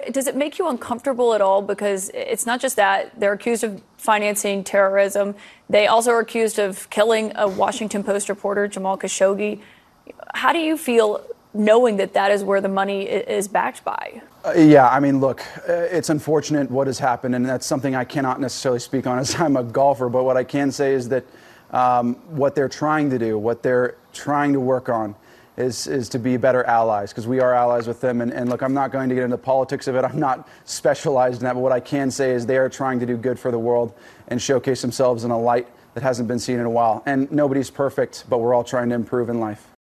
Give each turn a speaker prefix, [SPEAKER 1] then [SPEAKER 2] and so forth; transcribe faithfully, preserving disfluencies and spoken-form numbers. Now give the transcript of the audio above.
[SPEAKER 1] Does it make you uncomfortable at all? Because it's not just that. They're accused of financing terrorism. They also are accused of killing a Washington Post reporter, Jamal Khashoggi. How do you feel knowing that that is where the money is backed by?
[SPEAKER 2] Uh, yeah, I mean, look, uh, it's unfortunate what has happened, and that's something I cannot necessarily speak on as I'm a golfer. But what I can say is that um, what they're trying to do, what they're trying to work on, is is to be better allies, because we are allies with them. And, and look, I'm not going to get into politics of it. I'm not specialized in that. But what I can say is they are trying to do good for the world and showcase themselves in a light that hasn't been seen in a while. And nobody's perfect, but we're all trying to improve in life.